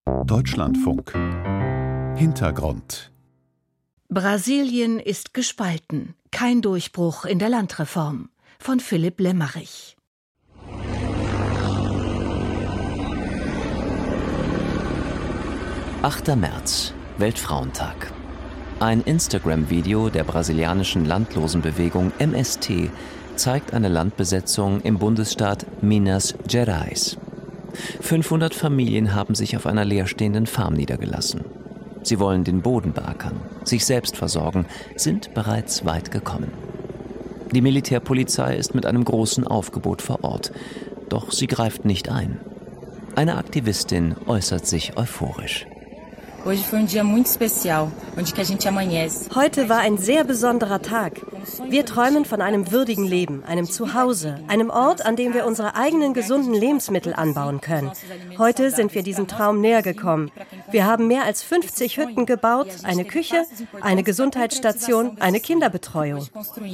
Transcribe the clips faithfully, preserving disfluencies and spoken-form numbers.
Deutschlandfunk. Hintergrund. Brasilien ist gespalten. Kein Durchbruch in der Landreform. Von Philipp Lemmerich. achter März, Weltfrauentag. Ein Instagram-Video der brasilianischen Landlosenbewegung M S T zeigt eine Landbesetzung im Bundesstaat Minas Gerais. fünfhundert Familien haben sich auf einer leerstehenden Farm niedergelassen. Sie wollen den Boden beackern, sich selbst versorgen, sind bereits weit gekommen. Die Militärpolizei ist mit einem großen Aufgebot vor Ort, doch sie greift nicht ein. Eine Aktivistin äußert sich euphorisch. Heute war ein sehr besonderer Tag. Wir träumen von einem würdigen Leben, einem Zuhause, einem Ort, an dem wir unsere eigenen gesunden Lebensmittel anbauen können. Heute sind wir diesem Traum näher gekommen. Wir haben mehr als fünfzig Hütten gebaut, eine Küche, eine Gesundheitsstation, eine Kinderbetreuung.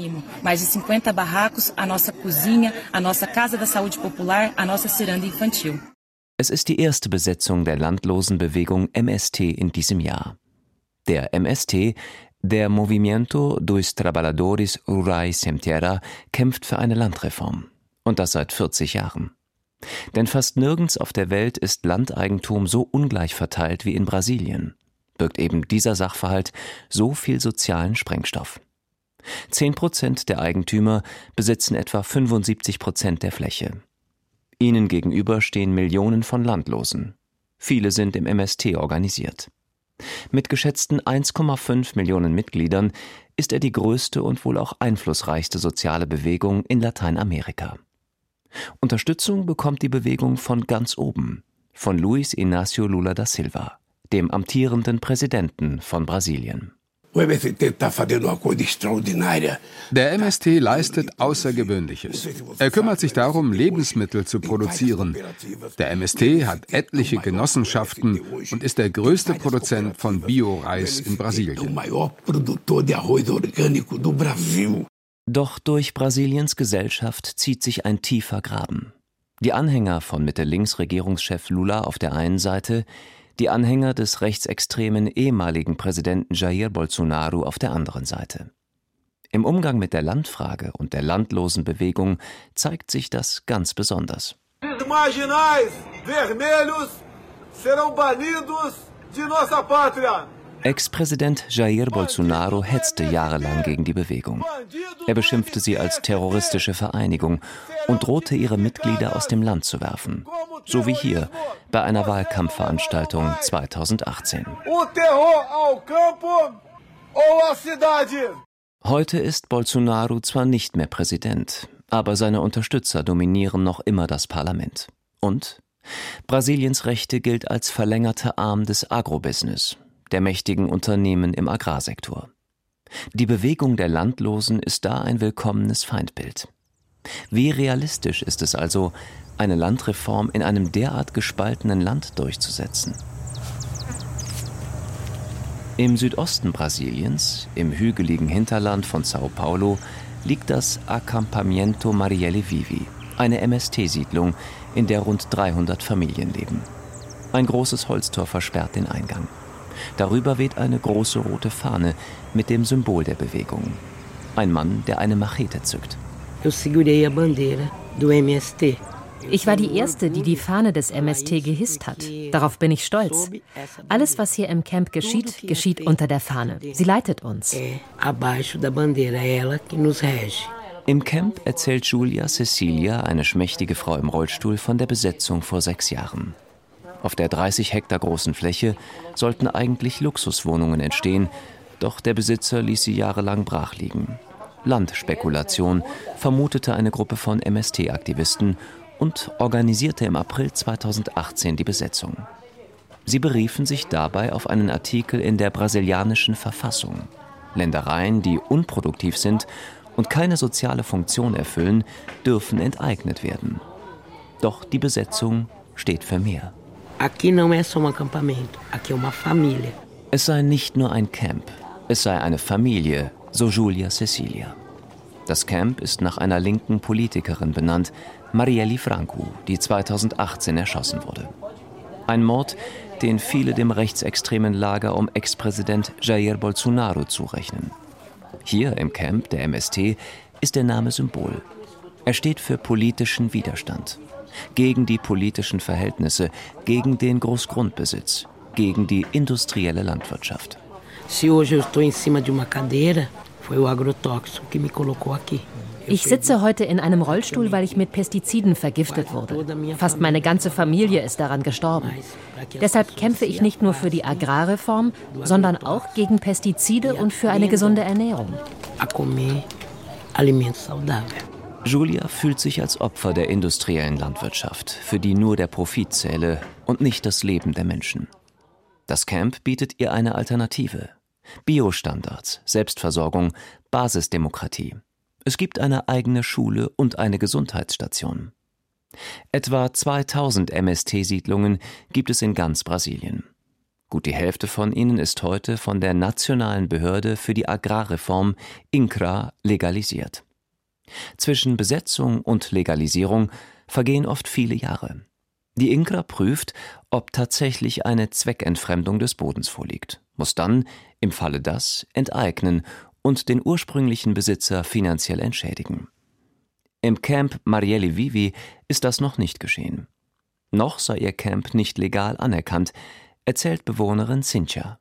Es ist die erste Besetzung der Landlosenbewegung M S T in diesem Jahr. Der M S T, der Movimento dos Trabalhadores Rurais Sem Terra, kämpft für eine Landreform. Und das seit vierzig Jahren. Denn fast nirgends auf der Welt ist Landeigentum so ungleich verteilt wie in Brasilien. Birgt eben dieser Sachverhalt so viel sozialen Sprengstoff. Zehn Prozent der Eigentümer besitzen etwa fünfundsiebzig Prozent der Fläche. Ihnen gegenüber stehen Millionen von Landlosen. Viele sind im M S T organisiert. Mit geschätzten eins Komma fünf Millionen Mitgliedern ist er die größte und wohl auch einflussreichste soziale Bewegung in Lateinamerika. Unterstützung bekommt die Bewegung von ganz oben, von Luiz Inácio Lula da Silva, dem amtierenden Präsidenten von Brasilien. Der M S T leistet Außergewöhnliches. Er kümmert sich darum, Lebensmittel zu produzieren. Der M S T hat etliche Genossenschaften und ist der größte Produzent von Bio-Reis in Brasilien. Doch durch Brasiliens Gesellschaft zieht sich ein tiefer Graben. Die Anhänger von Mitte-Links-Regierungschef Lula auf der einen Seite, die Anhänger des rechtsextremen ehemaligen Präsidenten Jair Bolsonaro auf der anderen Seite. Im Umgang mit der Landfrage und der Landlosenbewegung zeigt sich das ganz besonders. Os marginais vermelhos serão banidos de nossa pátria. Ex-Präsident Jair Bolsonaro hetzte jahrelang gegen die Bewegung. Er beschimpfte sie als terroristische Vereinigung und drohte, ihre Mitglieder aus dem Land zu werfen. So wie hier bei einer Wahlkampfveranstaltung zweitausendachtzehn. Heute ist Bolsonaro zwar nicht mehr Präsident, aber seine Unterstützer dominieren noch immer das Parlament. Und Brasiliens Rechte gilt als verlängerter Arm des Agrobusiness, der mächtigen Unternehmen im Agrarsektor. Die Bewegung der Landlosen ist da ein willkommenes Feindbild. Wie realistisch ist es also, eine Landreform in einem derart gespaltenen Land durchzusetzen? Im Südosten Brasiliens, im hügeligen Hinterland von São Paulo, liegt das Acampamento Marielle Vivi, eine M S T-Siedlung, in der rund dreihundert Familien leben. Ein großes Holztor versperrt den Eingang. Darüber weht eine große rote Fahne mit dem Symbol der Bewegung. Ein Mann, der eine Machete zückt. Ich war die Erste, die die Fahne des M S T gehisst hat. Darauf bin ich stolz. Alles, was hier im Camp geschieht, geschieht unter der Fahne. Sie leitet uns. Im Camp erzählt Julia Cecilia, eine schmächtige Frau im Rollstuhl, von der Besetzung vor sechs Jahren. Auf der dreißig Hektar großen Fläche sollten eigentlich Luxuswohnungen entstehen, doch der Besitzer ließ sie jahrelang brach liegen. Landspekulation vermutete eine Gruppe von M S T-Aktivisten und organisierte im April zweitausendachtzehn die Besetzung. Sie beriefen sich dabei auf einen Artikel in der brasilianischen Verfassung. Ländereien, die unproduktiv sind und keine soziale Funktion erfüllen, dürfen enteignet werden. Doch die Besetzung steht für mehr. Es sei nicht nur ein Camp, es sei eine Familie, so Julia Cecilia. Das Camp ist nach einer linken Politikerin benannt, Marielle Franco, die zweitausendachtzehn erschossen wurde. Ein Mord, den viele dem rechtsextremen Lager um Ex-Präsident Jair Bolsonaro zurechnen. Hier im Camp der M S T ist der Name Symbol. Er steht für politischen Widerstand. Gegen die politischen Verhältnisse, gegen den Großgrundbesitz, gegen die industrielle Landwirtschaft. Ich sitze heute in einem Rollstuhl, weil ich mit Pestiziden vergiftet wurde. Fast meine ganze Familie ist daran gestorben. Deshalb kämpfe ich nicht nur für die Agrarreform, sondern auch gegen Pestizide und für eine gesunde Ernährung. Julia fühlt sich als Opfer der industriellen Landwirtschaft, für die nur der Profit zähle und nicht das Leben der Menschen. Das Camp bietet ihr eine Alternative. Biostandards, Selbstversorgung, Basisdemokratie. Es gibt eine eigene Schule und eine Gesundheitsstation. Etwa zweitausend M S T-Siedlungen gibt es in ganz Brasilien. Gut die Hälfte von ihnen ist heute von der Nationalen Behörde für die Agrarreform INCRA legalisiert. Zwischen Besetzung und Legalisierung vergehen oft viele Jahre. Die INCRA prüft, ob tatsächlich eine Zweckentfremdung des Bodens vorliegt, muss dann, im Falle das, enteignen und den ursprünglichen Besitzer finanziell entschädigen. Im Camp Marielle Vivi ist das noch nicht geschehen. Noch sei ihr Camp nicht legal anerkannt, erzählt Bewohnerin Cynthia.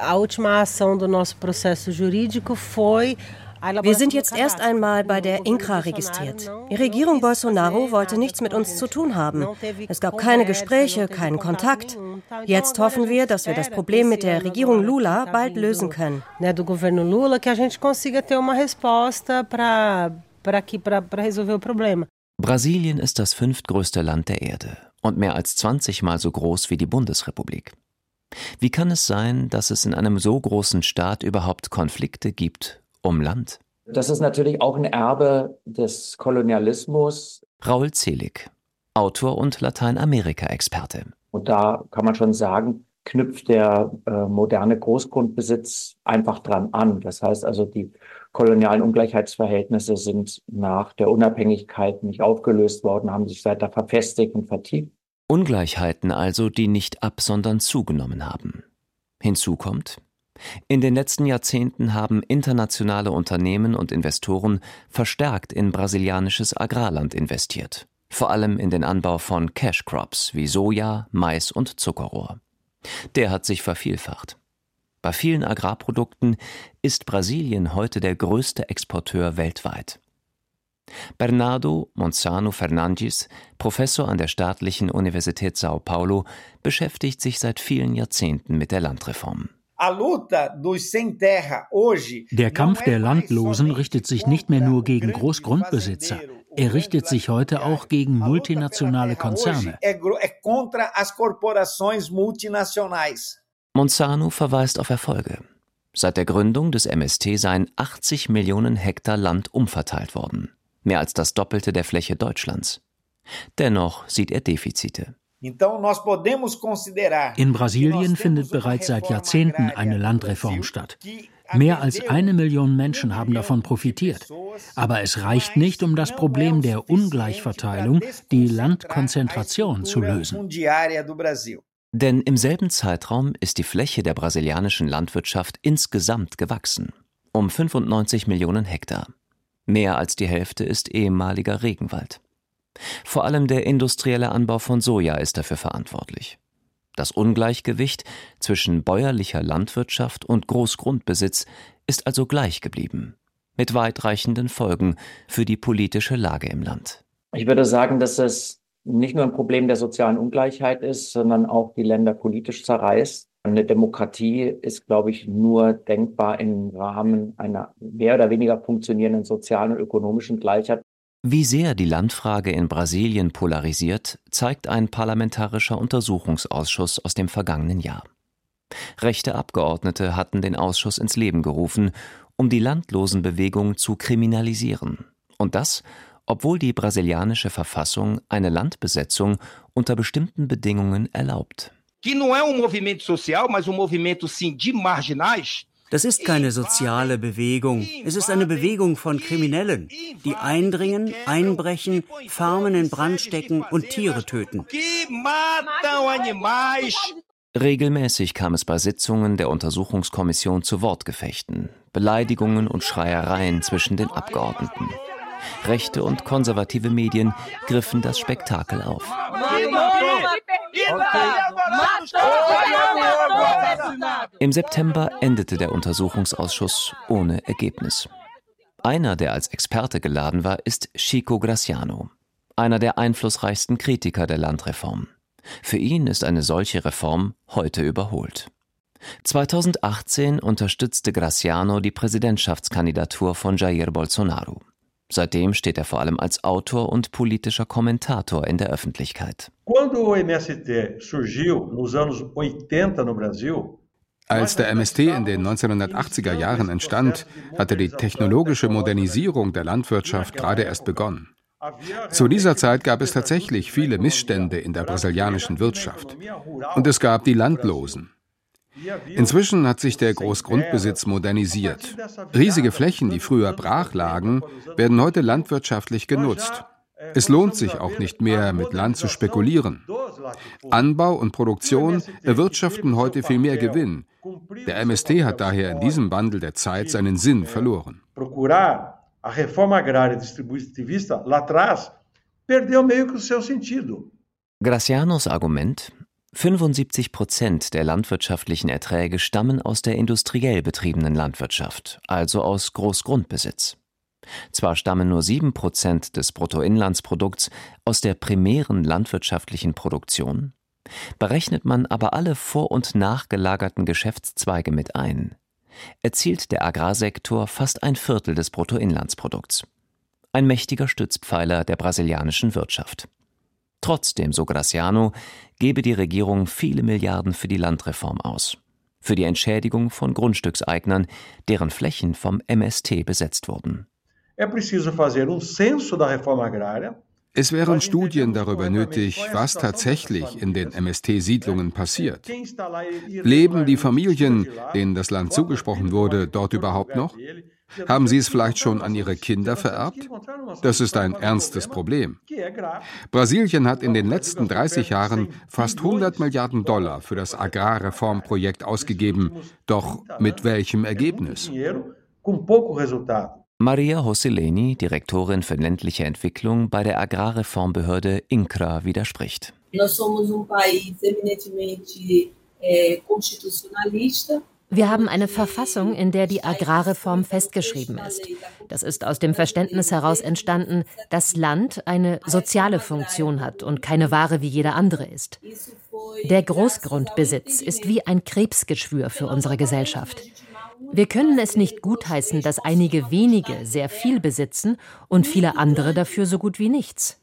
Wir sind jetzt erst einmal bei der INCRA registriert. Die Regierung Bolsonaro wollte nichts mit uns zu tun haben. Es gab keine Gespräche, keinen Kontakt. Jetzt hoffen wir, dass wir das Problem mit der Regierung Lula bald lösen können. Brasilien ist das fünftgrößte Land der Erde und mehr als zwanzig Mal so groß wie die Bundesrepublik. Wie kann es sein, dass es in einem so großen Staat überhaupt Konflikte gibt um Land? Das ist natürlich auch ein Erbe des Kolonialismus. Raul Zelig, Autor und Lateinamerika-Experte. Und da kann man schon sagen, knüpft der äh, moderne Großgrundbesitz einfach dran an. Das heißt also, die kolonialen Ungleichheitsverhältnisse sind nach der Unabhängigkeit nicht aufgelöst worden, haben sich seither verfestigt und vertieft. Ungleichheiten also, die nicht ab, sondern zugenommen haben. Hinzu kommt: In den letzten Jahrzehnten haben internationale Unternehmen und Investoren verstärkt in brasilianisches Agrarland investiert, vor allem in den Anbau von Cash Crops wie Soja, Mais und Zuckerrohr. Der hat sich vervielfacht. Bei vielen Agrarprodukten ist Brasilien heute der größte Exporteur weltweit. Bernardo Monsanto Fernandes, Professor an der Staatlichen Universität São Paulo, beschäftigt sich seit vielen Jahrzehnten mit der Landreform. Der Kampf der Landlosen richtet sich nicht mehr nur gegen Großgrundbesitzer. Er richtet sich heute auch gegen multinationale Konzerne. Monsanto verweist auf Erfolge. Seit der Gründung des M S T seien achtzig Millionen Hektar Land umverteilt worden. Mehr als das Doppelte der Fläche Deutschlands. Dennoch sieht er Defizite. In Brasilien findet bereits seit Jahrzehnten eine Landreform statt. Mehr als eine Million Menschen haben davon profitiert. Aber es reicht nicht, um das Problem der Ungleichverteilung, die Landkonzentration, zu lösen. Denn im selben Zeitraum ist die Fläche der brasilianischen Landwirtschaft insgesamt gewachsen. Um fünfundneunzig Millionen Hektar. Mehr als die Hälfte ist ehemaliger Regenwald. Vor allem der industrielle Anbau von Soja ist dafür verantwortlich. Das Ungleichgewicht zwischen bäuerlicher Landwirtschaft und Großgrundbesitz ist also gleich geblieben, mit weitreichenden Folgen für die politische Lage im Land. Ich würde sagen, dass es nicht nur ein Problem der sozialen Ungleichheit ist, sondern auch die Länder politisch zerreißt. Eine Demokratie ist, glaube ich, nur denkbar im Rahmen einer mehr oder weniger funktionierenden sozialen und ökonomischen Gleichheit. Wie sehr die Landfrage in Brasilien polarisiert, zeigt ein parlamentarischer Untersuchungsausschuss aus dem vergangenen Jahr. Rechte Abgeordnete hatten den Ausschuss ins Leben gerufen, um die Landlosenbewegung zu kriminalisieren. Und das, obwohl die brasilianische Verfassung eine Landbesetzung unter bestimmten Bedingungen erlaubt. Que não é um movimento social, mas um movimento sim de marginais. Das ist keine soziale Bewegung. Es ist eine Bewegung von Kriminellen, die eindringen, einbrechen, Farmen in Brand stecken und Tiere töten. Regelmäßig kam es bei Sitzungen der Untersuchungskommission zu Wortgefechten, Beleidigungen und Schreiereien zwischen den Abgeordneten. Rechte und konservative Medien griffen das Spektakel auf. Im September endete der Untersuchungsausschuss ohne Ergebnis. Einer, der als Experte geladen war, ist Chico Graciano, einer der einflussreichsten Kritiker der Landreform. Für ihn ist eine solche Reform heute überholt. zweitausendachtzehn unterstützte Graciano die Präsidentschaftskandidatur von Jair Bolsonaro. Seitdem steht er vor allem als Autor und politischer Kommentator in der Öffentlichkeit. Als der M S T in den neunzehnhundertachtziger Jahren entstand, hatte die technologische Modernisierung der Landwirtschaft gerade erst begonnen. Zu dieser Zeit gab es tatsächlich viele Missstände in der brasilianischen Wirtschaft. Und es gab die Landlosen. Inzwischen hat sich der Großgrundbesitz modernisiert. Riesige Flächen, die früher brach lagen, werden heute landwirtschaftlich genutzt. Es lohnt sich auch nicht mehr, mit Land zu spekulieren. Anbau und Produktion erwirtschaften heute viel mehr Gewinn. Der M S T hat daher in diesem Wandel der Zeit seinen Sinn verloren. A reforma agrária distributivista lá atrás perdeu meio que o seu sentido. Gracianos Argument: fünfundsiebzig Prozent der landwirtschaftlichen Erträge stammen aus der industriell betriebenen Landwirtschaft, also aus Großgrundbesitz. Zwar stammen nur sieben Prozent des Bruttoinlandsprodukts aus der primären landwirtschaftlichen Produktion, berechnet man aber alle vor- und nachgelagerten Geschäftszweige mit ein, erzielt der Agrarsektor fast ein Viertel des Bruttoinlandsprodukts. Ein mächtiger Stützpfeiler der brasilianischen Wirtschaft. Trotzdem, so Graciano, gebe die Regierung viele Milliarden für die Landreform aus. Für die Entschädigung von Grundstückseignern, deren Flächen vom M S T besetzt wurden. Es wären Studien darüber nötig, was tatsächlich in den M S T-Siedlungen passiert. Leben die Familien, denen das Land zugesprochen wurde, dort überhaupt noch? Haben sie es vielleicht schon an ihre Kinder vererbt? Das ist ein ernstes Problem. Brasilien hat in den letzten dreißig Jahren fast hundert Milliarden Dollar für das Agrarreformprojekt ausgegeben. Doch mit welchem Ergebnis? Maria Rosseleni, Direktorin für ländliche Entwicklung bei der Agrarreformbehörde INCRA, widerspricht. Wir haben eine Verfassung, in der die Agrarreform festgeschrieben ist. Das ist aus dem Verständnis heraus entstanden, dass Land eine soziale Funktion hat und keine Ware wie jeder andere ist. Der Großgrundbesitz ist wie ein Krebsgeschwür für unsere Gesellschaft. Wir können es nicht gutheißen, dass einige wenige sehr viel besitzen und viele andere dafür so gut wie nichts.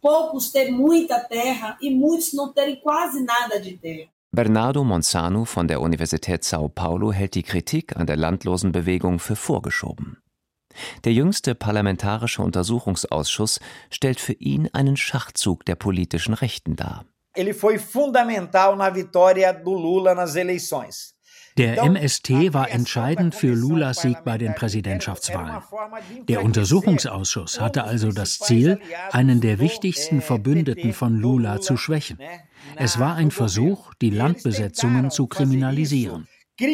Bernardo Monsanto von der Universität São Paulo hält die Kritik an der Landlosenbewegung für vorgeschoben. Der jüngste parlamentarische Untersuchungsausschuss stellt für ihn einen Schachzug der politischen Rechten dar. Ele foi fundamental na vitória do Lula nas eleições. Der M S T war entscheidend für Lulas Sieg bei den Präsidentschaftswahlen. Der Untersuchungsausschuss hatte also das Ziel, einen der wichtigsten Verbündeten von Lula zu schwächen. Es war ein Versuch, die Landbesetzungen zu kriminalisieren.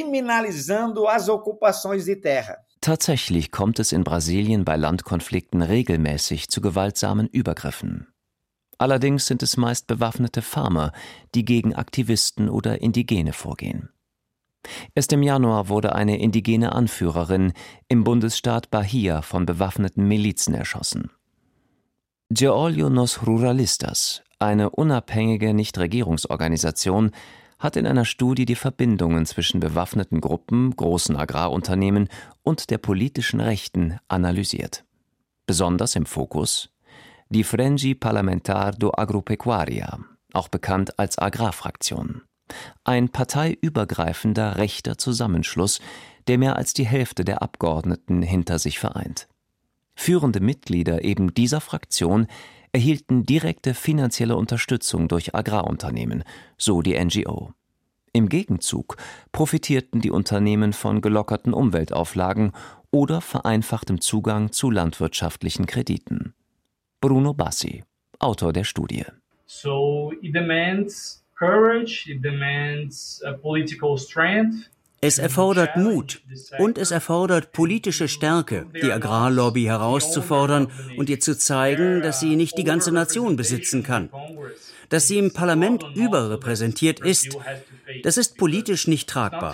Tatsächlich kommt es in Brasilien bei Landkonflikten regelmäßig zu gewaltsamen Übergriffen. Allerdings sind es meist bewaffnete Farmer, die gegen Aktivisten oder Indigene vorgehen. Erst im Januar wurde eine indigene Anführerin im Bundesstaat Bahia von bewaffneten Milizen erschossen. De Olho nos Ruralistas, eine unabhängige Nichtregierungsorganisation, hat in einer Studie die Verbindungen zwischen bewaffneten Gruppen, großen Agrarunternehmen und der politischen Rechten analysiert. Besonders im Fokus die Frente Parlamentar do Agropecuária, auch bekannt als Agrarfraktion. Ein parteiübergreifender rechter Zusammenschluss, der mehr als die Hälfte der Abgeordneten hinter sich vereint. Führende Mitglieder eben dieser Fraktion erhielten direkte finanzielle Unterstützung durch Agrarunternehmen, so die N G O. Im Gegenzug profitierten die Unternehmen von gelockerten Umweltauflagen oder vereinfachtem Zugang zu landwirtschaftlichen Krediten. Bruno Bassi, Autor der Studie. So it demands courage, it demands a political strength. Es erfordert Mut und es erfordert politische Stärke, die Agrarlobby herauszufordern und ihr zu zeigen, dass sie nicht die ganze Nation besitzen kann. Dass sie im Parlament überrepräsentiert ist, das ist politisch nicht tragbar.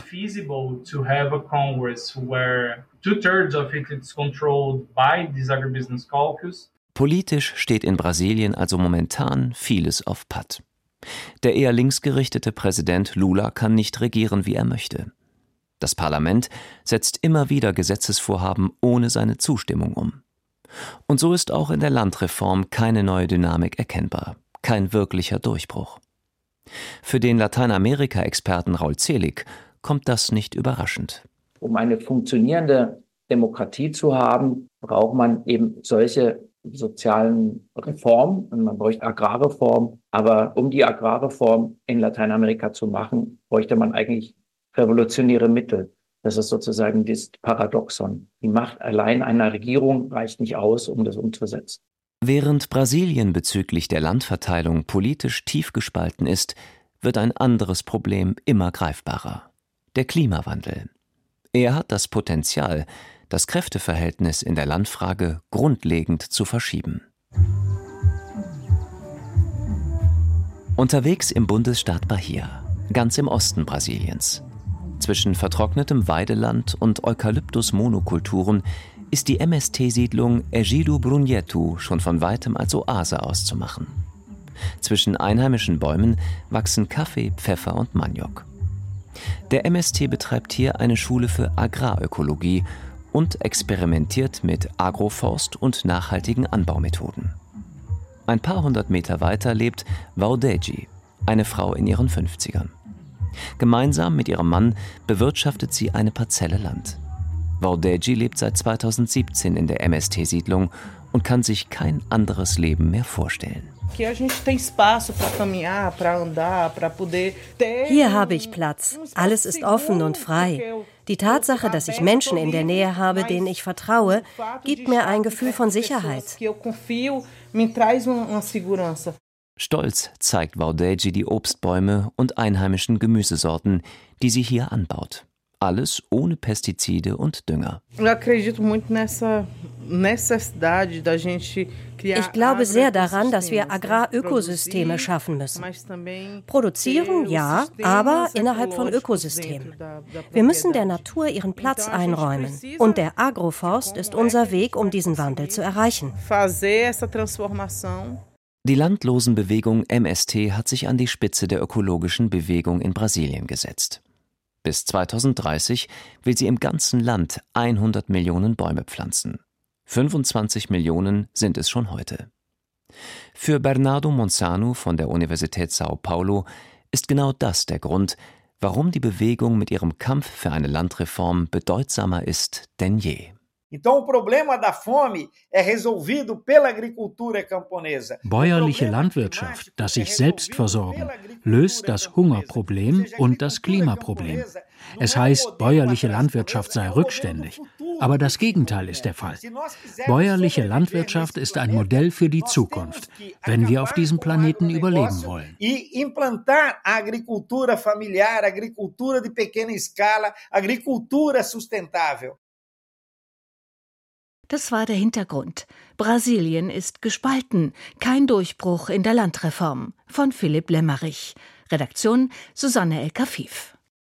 Politisch steht in Brasilien also momentan vieles auf Patt. Der eher linksgerichtete Präsident Lula kann nicht regieren, wie er möchte. Das Parlament setzt immer wieder Gesetzesvorhaben ohne seine Zustimmung um. Und so ist auch in der Landreform keine neue Dynamik erkennbar, kein wirklicher Durchbruch. Für den Lateinamerika-Experten Raul Zelig kommt das nicht überraschend. Um eine funktionierende Demokratie zu haben, braucht man eben solche sozialen Reformen und man bräuchte Agrarreform. Aber um die Agrarreform in Lateinamerika zu machen, bräuchte man eigentlich revolutionäre Mittel. Das ist sozusagen das Paradoxon. Die Macht allein einer Regierung reicht nicht aus, um das umzusetzen. Während Brasilien bezüglich der Landverteilung politisch tief gespalten ist, wird ein anderes Problem immer greifbarer: der Klimawandel. Er hat das Potenzial, das Kräfteverhältnis in der Landfrage grundlegend zu verschieben. Unterwegs im Bundesstaat Bahia, ganz im Osten Brasiliens. Zwischen vertrocknetem Weideland und Eukalyptus-Monokulturen ist die M S T-Siedlung Ejido Brunheto schon von weitem als Oase auszumachen. Zwischen einheimischen Bäumen wachsen Kaffee, Pfeffer und Maniok. Der M S T betreibt hier eine Schule für Agrarökologie und experimentiert mit Agroforst und nachhaltigen Anbaumethoden. Ein paar hundert Meter weiter lebt Valdeji, eine Frau in ihren fünfzigern. Gemeinsam mit ihrem Mann bewirtschaftet sie eine Parzelle Land. Valdeji lebt seit zweitausendsiebzehn in der M S T-Siedlung und kann sich kein anderes Leben mehr vorstellen. Hier habe ich Platz. Alles ist offen und frei. Die Tatsache, dass ich Menschen in der Nähe habe, denen ich vertraue, gibt mir ein Gefühl von Sicherheit. Stolz zeigt Valdeji die Obstbäume und einheimischen Gemüsesorten, die sie hier anbaut. Alles ohne Pestizide und Dünger. Ich glaube sehr daran, dass wir Agrarökosysteme schaffen müssen. Produzieren, ja, aber innerhalb von Ökosystemen. Wir müssen der Natur ihren Platz einräumen. Und der Agroforst ist unser Weg, um diesen Wandel zu erreichen. Die Landlosenbewegung M S T hat sich an die Spitze der ökologischen Bewegung in Brasilien gesetzt. Bis zweitausenddreißig will sie im ganzen Land hundert Millionen Bäume pflanzen. fünfundzwanzig Millionen sind es schon heute. Für Bernardo Monsanto von der Universität São Paulo ist genau das der Grund, warum die Bewegung mit ihrem Kampf für eine Landreform bedeutsamer ist denn je. Bäuerliche Landwirtschaft, das sich selbst versorgen, löst das Hungerproblem und das Klimaproblem. Es heißt, bäuerliche Landwirtschaft sei rückständig. Aber das Gegenteil ist der Fall. Bäuerliche Landwirtschaft ist ein Modell für die Zukunft, wenn wir auf diesem Planeten überleben wollen. Implantar a agricultura familiar, agricultura de pequena escala, agricultura sustentável. Das war der Hintergrund. Brasilien ist gespalten. Kein Durchbruch in der Landreform. Von Philipp Lemmerich. Redaktion Susanne El-Kafif.